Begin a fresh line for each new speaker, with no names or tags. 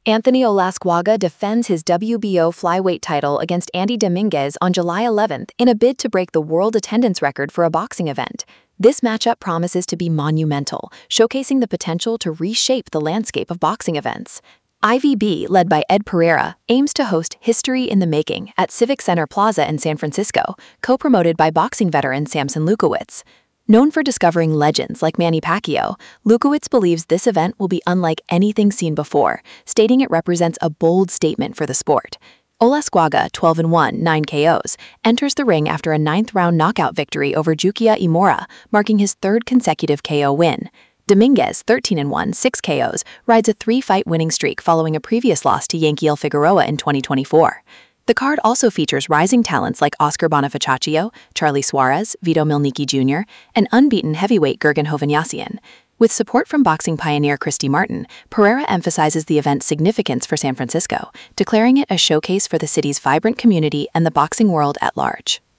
Anthony Olascuaga defends his WBO flyweight title against Andy Dominguez on July 11th in a bid to break the world attendance record for a boxing event. This matchup promises to be monumental, showcasing the potential to reshape the landscape of boxing events. IVB, led by Ed Pereira, aims to host History in the Making at Civic Center Plaza in San Francisco, co-promoted by boxing veteran Samson Lukowicz. Known for discovering legends like Manny Pacquiao, Lukowicz believes this event will be unlike anything seen before, stating it represents a bold statement for the sport. Olascuaga, 12-1, 9 KOs, enters the ring after a 9th-round knockout victory over Jukia Imura, marking his 3rd consecutive KO win. Dominguez, 13-1, 6 KOs, rides a 3-fight winning streak following a previous loss to Yankiel Figueroa in 2024. The card also features rising talents like Oscar Bonifacio, Charlie Suarez, Vito Mielnicki Jr., and unbeaten heavyweight Gergen Hovhannissian. With support from boxing pioneer Christy Martin, Pereira emphasizes the event's significance for San Francisco, declaring it a showcase for the city's vibrant community and the boxing world at large.